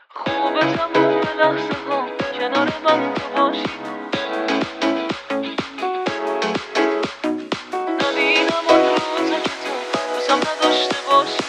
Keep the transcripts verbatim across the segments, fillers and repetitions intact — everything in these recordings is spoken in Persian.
خوبه تموم لحظه ها کنار من تو باشی، نبینم اون روزا که تو دوستم نداشته باشی.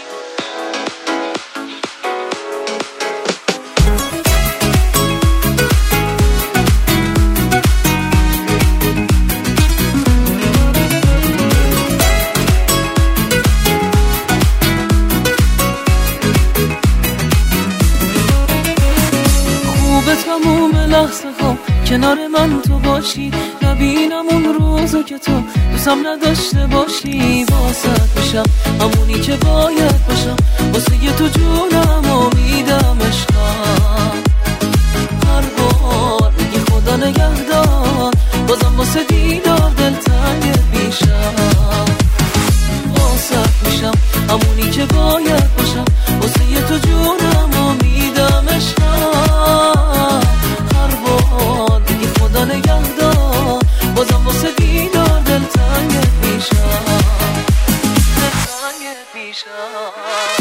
خوبه تموم لحظه ها کنار من تو باشی، نبینم اون روزو که تو دوستم نداشته باشی. واسه میشم همونی که باید باشم، واسه یه تو جونم و میدم عشقم. هر بار میگی خدا نگهدار، بازم واسه دیدار دل تنگ میشم. واسه میشم همونی که باید باشم، واسه یه تو جونم و میدم عشقم. هر بار میگی خدا نگهدار، بازم واسه دیدار دل تنگ میشم، دل تنگ میشم.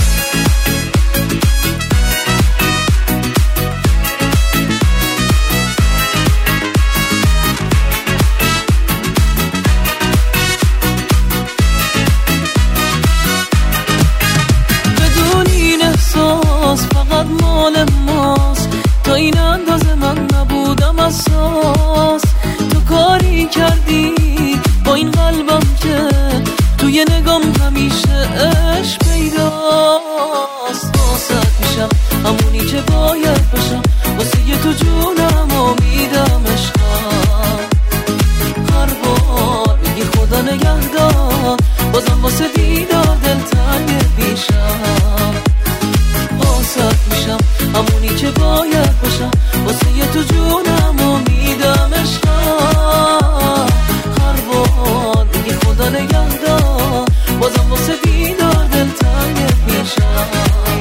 فقط مال ماست، تا این اندازه من نبودم اساس. تو کاری کردی با این قلبم که توی نگام همیشه عشق پیداست. واسه میشم همونی که باید باشم، واسه یه تو جونم و میدم عشقم. هر بار میگی خدا نگهدار، بازم واسه دیدار دل تنگ میشم. واسه میشم همونی که باید باشم، واسه یه تو جونم و میدم عشقم. هر بار میگی خدا نگهدار، بازم واسه دیدار دل تنگ میشم.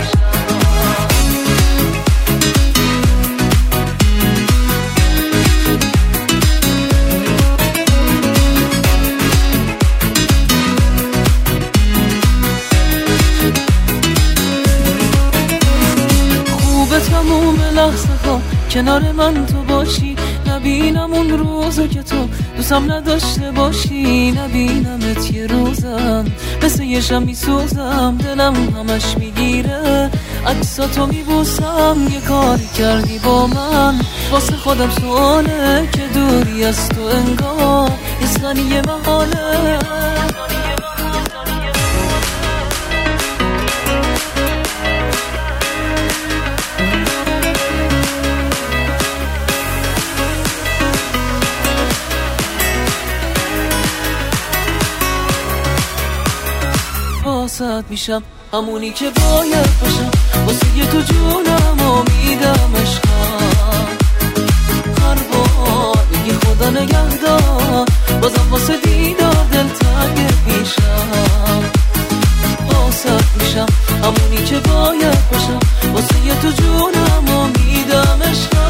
تموم لحظه ها کنار من تو باشی، نبینم اون روزو که تو دوستم نداشته باشی. نبینمت یه روزم مثل یه شم میسوزم، دلم همش میگیره عکساتو میبوسم. یه کاری کردی با من واسه خودم سواله، که دوری از تو انگار یه ثانیه محاله. واسه میشم همونی که باید باشم، واسه یه تو جونم و میدم عشقم. هر بار میگی خدا نگهدار، بازم واسه دیدار دل تنگ میشم. واسه میشم همونی که باید باشم، واسه یه تو جونم و میدم عشقم.